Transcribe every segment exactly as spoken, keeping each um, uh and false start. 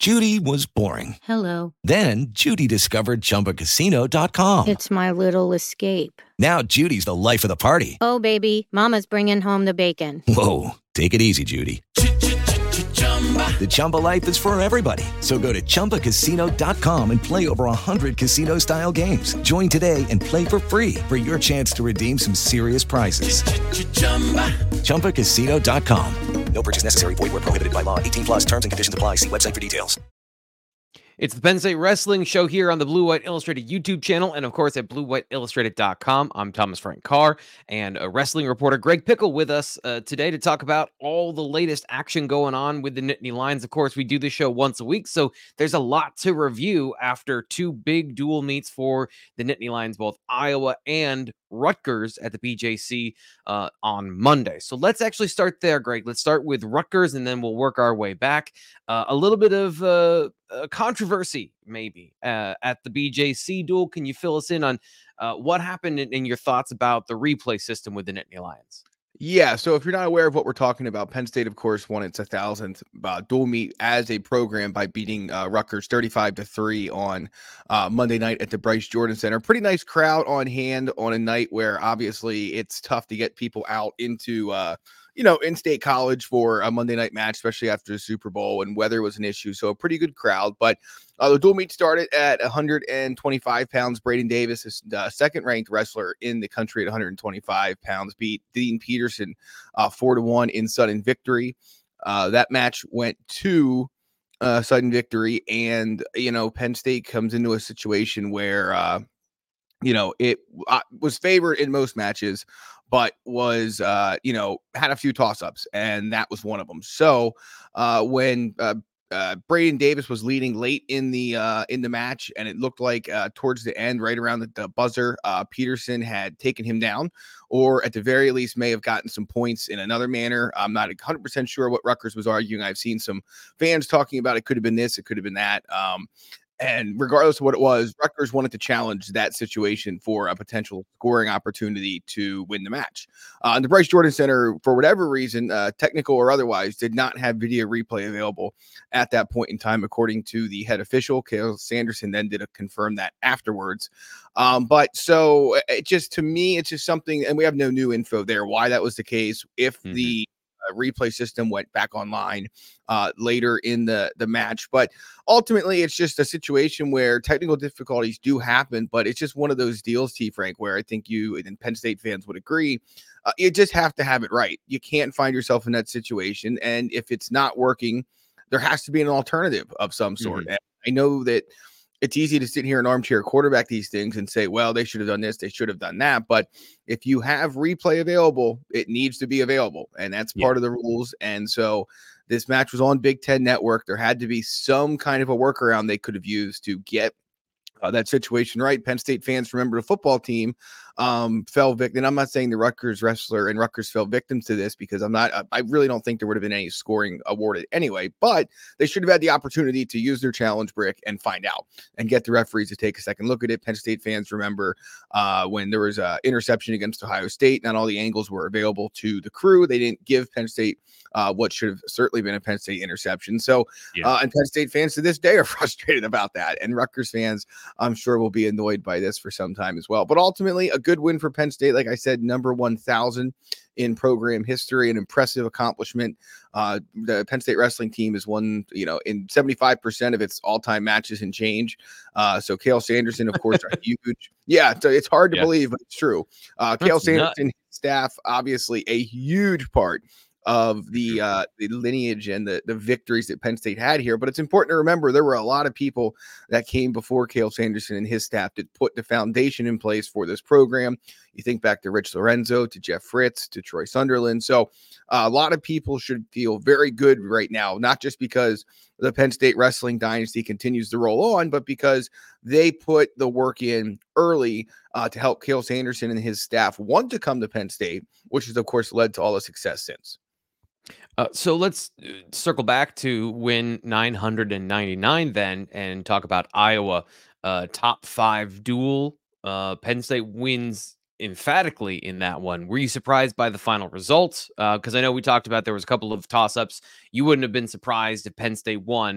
Judy was boring. Hello. Then Judy discovered Chumba Casino dot com. It's my little escape. Now Judy's the life of the party. Oh, baby, mama's bringing home the bacon. Whoa, take it easy, Judy. The Chumba life is for everybody. So go to Chumba Casino dot com and play over one hundred casino-style games. Join today and play for free for your chance to redeem some serious prizes. Chumba Casino dot com. No purchase necessary. Void where prohibited by law. eighteen plus terms and conditions apply. See website for details. It's the Penn State Wrestling Show here on the Blue White Illustrated YouTube channel and, of course, at blue white illustrated dot com. I'm Thomas Frank Carr and a wrestling reporter, Greg Pickle, with us uh, today to talk about all the latest action going on with the Nittany Lions. Of course, we do this show once a week, so there's a lot to review after two big dual meets for the Nittany Lions, both Iowa and Rutgers at the P J C uh, on Monday. So let's actually start there, Greg. Let's start with Rutgers, and then we'll work our way back. Uh, a little bit of uh, uh, controversy, maybe, uh, at the B J C duel. Can you fill us in on uh, what happened and, and your thoughts about the replay system with the Nittany Lions? Yeah, so if you're not aware of what we're talking about, Penn State, of course, won its one thousandth uh, dual meet as a program by beating uh, Rutgers thirty-five to three on uh, Monday night at the Bryce Jordan Center. Pretty nice crowd on hand on a night where obviously it's tough to get people out into uh, you know, in-state college for a Monday night match, especially after the Super Bowl, and weather was an issue. So a pretty good crowd. But uh, the dual meet started at one hundred twenty-five pounds. Braden Davis is the second-ranked wrestler in the country at one hundred twenty-five pounds. Beat Dean Peterson uh, four to one in sudden victory. Uh, that match went to uh, sudden victory, and you know, Penn State comes into a situation where uh, you know it uh, was favored in most matches, but was, uh, you know, had a few toss-ups, and that was one of them. So uh, when uh, uh, Braden Davis was leading late in the uh, in the match, and it looked like uh, towards the end, right around the, the buzzer, uh, Peterson had taken him down, or at the very least may have gotten some points in another manner. I'm not one hundred percent sure what Rutgers was arguing. I've seen some fans talking about it could have been this, it could have been that. Um, And regardless of what it was, Rutgers wanted to challenge that situation for a potential scoring opportunity to win the match. Uh, and the Bryce Jordan Center, for whatever reason, uh, technical or otherwise, did not have video replay available at that point in time, according to the head official. Cale Sanderson then did a confirm that afterwards. Um, but so it just, to me, it's just something, and we have no new info there, why that was the case. If mm-hmm. the uh, replay system went back online uh, later in the, the match. But ultimately, it's just a situation where technical difficulties do happen, but it's just one of those deals, T. Frank, where I think you and Penn State fans would agree. Uh, you just have to have it right. You can't find yourself in that situation. And if it's not working, there has to be an alternative of some sort. Mm-hmm. And I know that it's easy to sit here and armchair quarterback these things and say, well, they should have done this, they should have done that. But if you have replay available, it needs to be available. And that's yeah. part of the rules. And so this match was on Big Ten Network. There had to be some kind of a workaround they could have used to get uh, that situation right. Penn State fans remember the football team um, fell victim. And I'm not saying the Rutgers wrestler and Rutgers fell victims to this, because I'm not, I really don't think there would have been any scoring awarded anyway, but they should have had the opportunity to use their challenge brick and find out and get the referees to take a second look at it. Penn State fans remember uh, when there was an interception against Ohio State, not all the angles were available to the crew. They didn't give Penn State uh, what should have certainly been a Penn State interception. So, yeah. uh, and Penn State fans to this day are frustrated about that. And Rutgers fans, I'm sure, will be annoyed by this for some time as well. But ultimately, a good win for Penn State. Like I said, number one thousand in program history, an impressive accomplishment. Uh, the Penn State wrestling team has won, you know, in seventy-five percent of its all-time matches and change. Uh, so Cale Sanderson, of course, are huge. Yeah, so it's hard to yeah. believe, but it's true. Uh, Cale Sanderson, staff, obviously a huge part of the uh, the lineage and the, the victories that Penn State had here. But it's important to remember there were a lot of people that came before Cale Sanderson and his staff that put the foundation in place for this program. You think back to Rich Lorenzo, to Jeff Fritz, to Troy Sunderland. So uh, a lot of people should feel very good right now, not just because the Penn State wrestling dynasty continues to roll on, but because they put the work in early uh, to help Cale Sanderson and his staff want to come to Penn State, which has, of course, led to all the success since. Uh, so let's circle back to win nine hundred ninety-nine then and talk about Iowa. Uh, top five duel. Uh, Penn State wins emphatically in that one. Were you surprised by the final results? Because uh, I know we talked about there was a couple of toss-ups. You wouldn't have been surprised if Penn State won.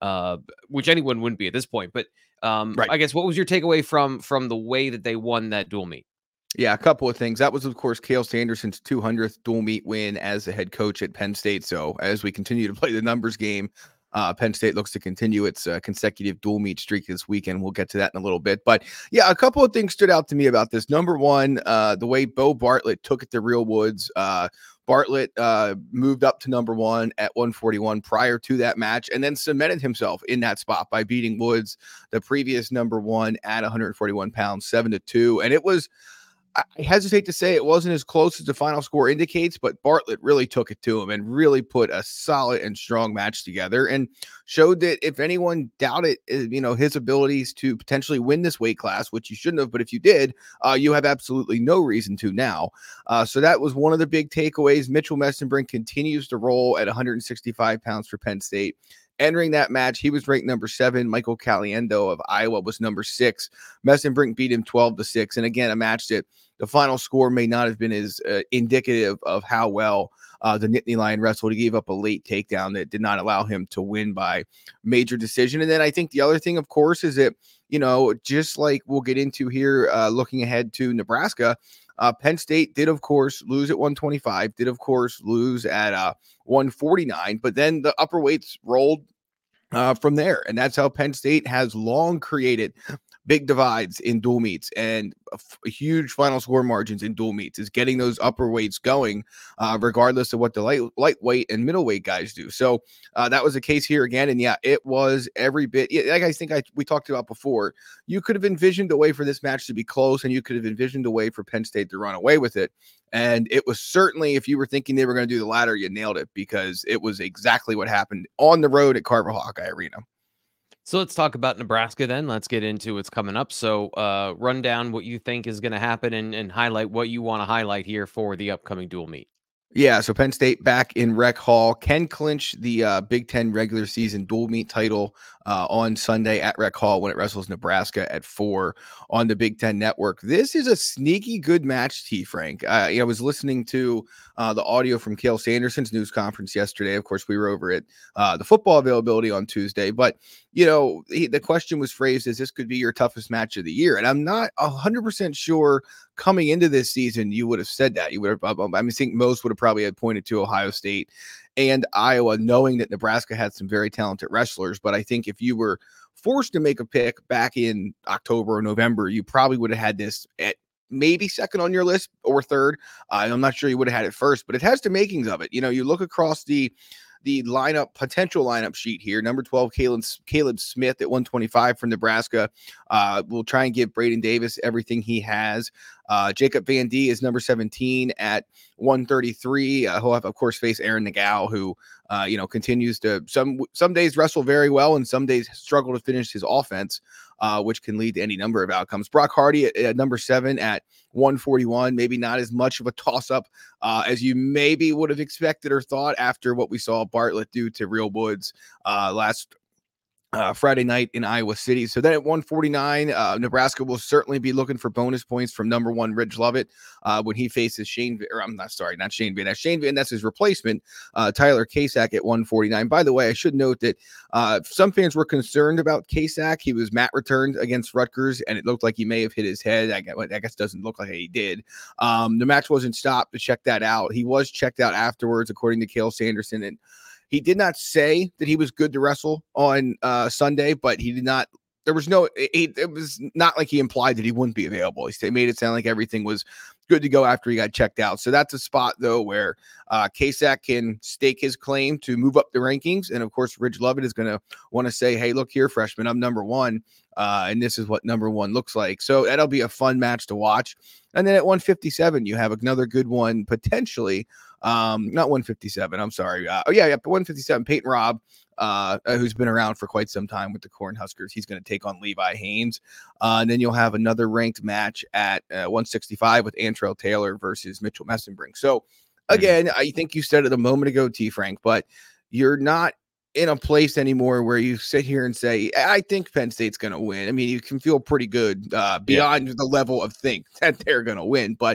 uh, which anyone wouldn't be at this point. But um, Right. I guess what was your takeaway from from the way that they won that dual meet? Yeah, a couple of things. That was, of course, Cale Sanderson's two hundredth dual meet win as the head coach at Penn State. So as we continue to play the numbers game, uh, Penn State looks to continue its uh, consecutive dual meet streak this weekend. We'll get to that in a little bit. But yeah, a couple of things stood out to me about this. Number one, uh, the way Bo Bartlett took it to Real Woods. Uh, Bartlett uh, moved up to number one at one forty-one prior to that match and then cemented himself in that spot by beating Woods, the previous number one at one forty-one pounds, seven to two. And it was, I hesitate to say it wasn't as close as the final score indicates, but Bartlett really took it to him and really put a solid and strong match together and showed that if anyone doubted, you know, his abilities to potentially win this weight class, which you shouldn't have, but if you did, uh, you have absolutely no reason to now. Uh, so that was one of the big takeaways. Mitchell Messenbrink continues to roll at one sixty-five pounds for Penn State. Entering that match, he was ranked number seven. Michael Caliendo of Iowa was number six. Messenbrink beat him twelve to six. And again, a match that the final score may not have been as uh, indicative of how well uh, the Nittany Lion wrestled. He gave up a late takedown that did not allow him to win by major decision. And then I think the other thing, of course, is that, you know, just like we'll get into here, uh, looking ahead to Nebraska, Uh, Penn State did, of course, lose at one twenty-five, did, of course, lose at uh, one forty-nine, but then the upper weights rolled uh, from there. And that's how Penn State has long created big divides in dual meets and f- huge final score margins in dual meets is getting those upper weights going, uh, regardless of what the light, lightweight and middleweight guys do. So uh, that was the case here again. And yeah, it was every bit, yeah, like I think I, we talked about before, you could have envisioned a way for this match to be close and you could have envisioned a way for Penn State to run away with it. And it was certainly, if you were thinking they were going to do the latter, you nailed it because it was exactly what happened on the road at Carver Hawkeye Arena. So let's talk about Nebraska then. Let's get into what's coming up. So uh, run down what you think is going to happen and, and highlight what you want to highlight here for the upcoming dual meet. Yeah, so Penn State back in Rec Hall can clinch the uh, Big Ten regular season dual meet title uh, on Sunday at Rec Hall when it wrestles Nebraska at four on the Big Ten Network. This is a sneaky good match, T. Frank. Uh, I was listening to uh, the audio from Cale Sanderson's news conference yesterday. Of course, we were over at uh, the football availability on Tuesday, but you know, he, the question was phrased as this could be your toughest match of the year, and I'm not one hundred percent sure. Coming into this season, you would have said that. You would have, I mean, I think most would have probably had pointed to Ohio State and Iowa, knowing that Nebraska had some very talented wrestlers. But I think if you were forced to make a pick back in October or November, you probably would have had this at maybe second on your list or third. Uh, I'm not sure you would have had it first, but it has the makings of it. You know, you look across the the lineup, potential lineup sheet here. Number twelve, Caleb, Caleb Smith at one twenty-five from Nebraska. Uh, we'll try and give Braden Davis everything he has. Uh, Jacob Van D is number seventeen at one thirty-three. Uh, he'll have, of course, face Aaron Nagao, who, uh, you know, continues to some some days wrestle very well and some days struggle to finish his offense, uh, which can lead to any number of outcomes. Brock Hardy at, at number seven at one forty-one, maybe not as much of a toss-up uh, as you maybe would have expected or thought after what we saw Bartlett do to Real Woods uh, last Uh, Friday night in Iowa City. So then at one forty-nine, uh, Nebraska will certainly be looking for bonus points from number one Ridge Lovett uh, when he faces Shane, or I'm not sorry, not Shane Van. That's Shane Van. That's his replacement, uh, Tyler Kasak at one forty-nine. By the way, I should note that uh, some fans were concerned about Kasak. He was mat returned against Rutgers, and it looked like he may have hit his head. I guess, I guess doesn't look like he did. Um, the match wasn't stopped to check that out. He was checked out afterwards, according to Cale Sanderson, and he did not say that he was good to wrestle on uh, Sunday, but he did not. There was no. It, it was not like he implied that he wouldn't be available. He made it sound like everything was good to go after he got checked out. So that's a spot though where uh, Kasak can stake his claim to move up the rankings, and of course, Ridge Lovett is going to want to say, "Hey, look here, freshman, I'm number one, uh, and this is what number one looks like." So that'll be a fun match to watch. And then at one fifty-seven, you have another good one potentially. Um, not one fifty-seven. I'm sorry. Uh, oh yeah, yeah. one fifty-seven. Peyton Robb, uh, who's been around for quite some time with the Cornhuskers. He's going to take on Levi Haynes. Uh, and then you'll have another ranked match at uh, one sixty-five with Antrell Taylor versus Mitchell Messenbrink. So again, mm-hmm. I think you said it a moment ago, T. Frank, but you're not in a place anymore where you sit here and say, I think Penn State's going to win. I mean, you can feel pretty good uh, beyond yeah. the level of think that they're going to win, but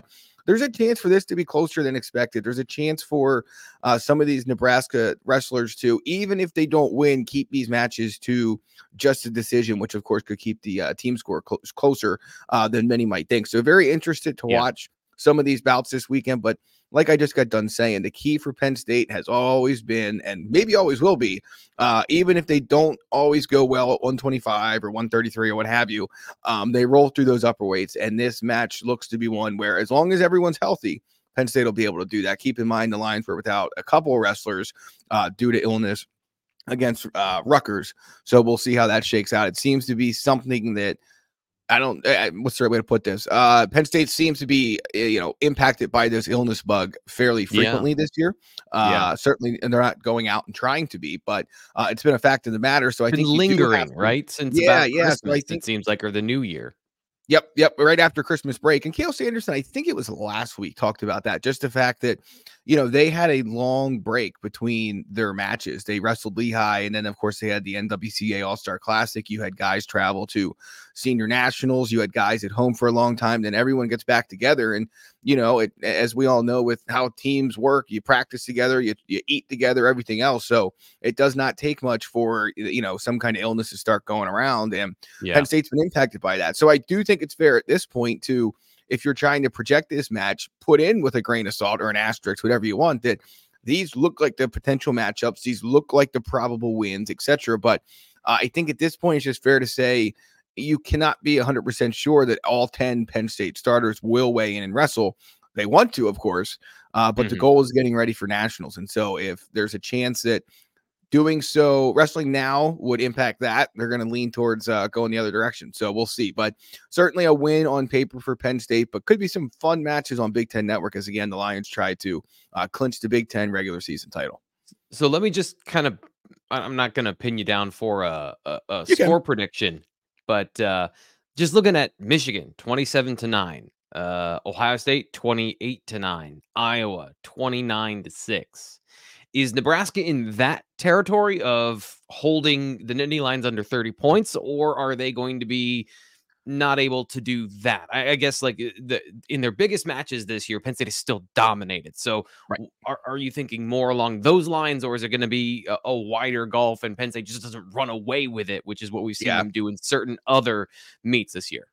there's a chance for this to be closer than expected. There's a chance for uh, some of these Nebraska wrestlers to, even if they don't win, keep these matches to just a decision, which of course could keep the uh, team score cl- closer uh, than many might think. So very interested to yeah. watch some of these bouts this weekend. But like I just got done saying, the key for Penn State has always been, and maybe always will be, uh, even if they don't always go well at one twenty-five or one thirty-three or what have you, um, they roll through those upper weights. And this match looks to be one where, as long as everyone's healthy, Penn State will be able to do that. Keep in mind the Lions were without a couple of wrestlers uh, due to illness against uh, Rutgers. So we'll see how that shakes out. It seems to be something that I don't, uh, what's the right way to put this? Uh, Penn State seems to be, uh, you know, impacted by this illness bug fairly frequently yeah. this year. Uh, yeah. Certainly, and they're not going out and trying to be, but uh, it's been a fact of the matter. So I been think lingering, to, right? Since yeah, about yeah. Christmas, so I think, it seems like, or the new year. Yep, yep. Right after Christmas break. And Cael Sanderson, I think it was last week, talked about that. Just the fact that, you know, they had a long break between their matches. They wrestled Lehigh, and then, of course, they had the N W C A All-Star Classic. You had guys travel to senior nationals. You had guys at home for a long time. Then everyone gets back together. And, you know, it, as we all know with how teams work, you practice together, you, you eat together, everything else. So it does not take much for, you know, some kind of illness to start going around. And yeah. Penn State's been impacted by that. So I do think it's fair at this point to, if you're trying to project this match, put in with a grain of salt or an asterisk, whatever you want, that these look like the potential matchups. These look like the probable wins, et cetera. But uh, I think at this point, it's just fair to say you cannot be one hundred percent sure that all ten Penn State starters will weigh in and wrestle. They want to, of course, uh, but mm-hmm. the goal is getting ready for nationals. And so if there's a chance that doing so, wrestling now would impact that, they're going to lean towards uh, going the other direction. So we'll see. But certainly a win on paper for Penn State, but could be some fun matches on Big Ten Network as, again, the Lions try to uh, clinch the Big Ten regular season title. So let me just kind of, I'm not going to pin you down for a, a, a score prediction, but uh, just looking at Michigan, twenty-seven to nine, uh, Ohio State, twenty-eight to nine, Iowa, twenty-nine to six. Is Nebraska in that territory of holding the Nittany Lions under thirty points, or are they going to be not able to do that? I, I guess like the, in their biggest matches this year, Penn State is still dominated. So right. are, are you thinking more along those lines, or is it going to be a, a wider gulf and Penn State just doesn't run away with it, which is what we've seen yeah. them do in certain other meets this year?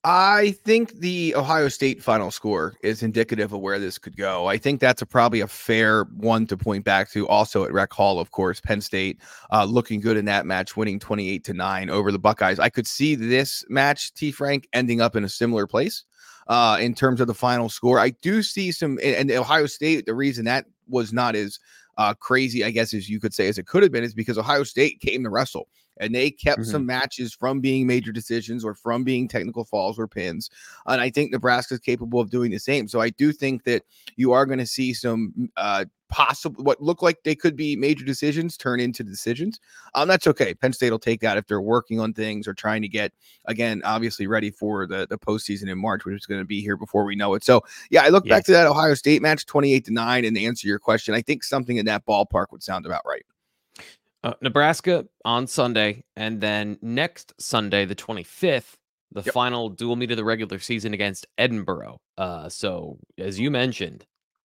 I think the Ohio State final score is indicative of where this could go. I think that's a, probably a fair one to point back to. Also at Rec Hall, of course, Penn State uh, looking good in that match, winning twenty-eight to nine over the Buckeyes. I could see this match, T. Frank, ending up in a similar place uh, in terms of the final score. I do see some, and Ohio State, the reason that was not as uh, crazy, I guess, as you could say, as it could have been, is because Ohio State came to wrestle. And they kept mm-hmm. some matches from being major decisions or from being technical falls or pins. And I think Nebraska is capable of doing the same. So I do think that you are going to see some uh, possible, what look like they could be major decisions turn into decisions. Um, that's okay. Penn State will take that if they're working on things or trying to get, again, obviously ready for the, the postseason in March, which is going to be here before we know it. So, yeah, I look yes. back to that Ohio State match, twenty-eight to nine, and to answer your question, I think something in that ballpark would sound about right. Uh, Nebraska on Sunday, and then next Sunday, the twenty-fifth, the yep. final dual meet of the regular season against Edinboro. Uh, so, as you mentioned,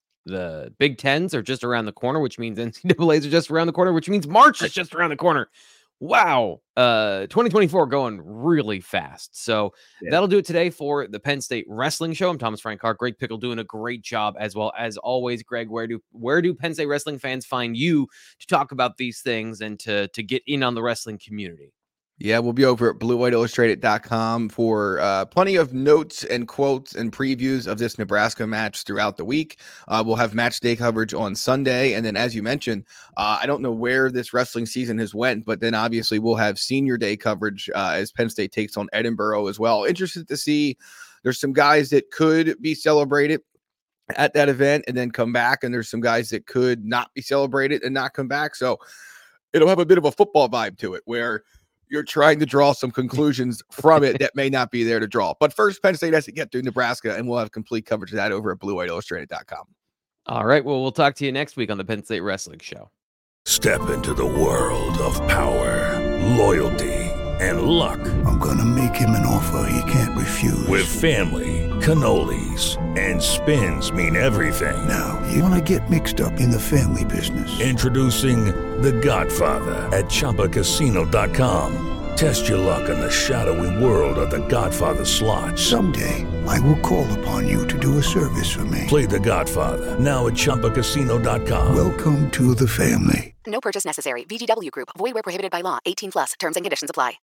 the Big Tens are just around the corner, which means N C double A's are just around the corner, which means March is just around the corner. Wow. Uh, twenty twenty-four going really fast. So yeah. that'll do it today for the Penn State Wrestling Show. I'm Thomas Frank Carr. Greg Pickle doing a great job as well. As always, Greg, where do where do Penn State wrestling fans find you to talk about these things and to, to get in on the wrestling community? Yeah, we'll be over at blue white illustrated dot com for uh, plenty of notes and quotes and previews of this Nebraska match throughout the week. Uh, we'll have match day coverage on Sunday. And then, as you mentioned, uh, I don't know where this wrestling season has went, but then obviously we'll have senior day coverage uh, as Penn State takes on Edinboro as well. Interested to see, there's some guys that could be celebrated at that event and then come back. And there's some guys that could not be celebrated and not come back. So it'll have a bit of a football vibe to it where you're trying to draw some conclusions from it that may not be there to draw. But first, Penn State has to get through Nebraska, and we'll have complete coverage of that over at blue white illustrated dot com. All right. Well, we'll talk to you next week on the Penn State Wrestling Show. Step into the world of power, loyalty, and luck. I'm gonna make him an offer he can't refuse. With family, cannolis, and spins mean everything. Now, you wanna get mixed up in the family business. Introducing The Godfather at Chumba Casino dot com. Test your luck in the shadowy world of The Godfather slot. Someday, I will call upon you to do a service for me. Play The Godfather, now at Chumba Casino dot com. Welcome to the family. No purchase necessary. V G W Group. Void where prohibited by law. eighteen plus. Terms and conditions apply.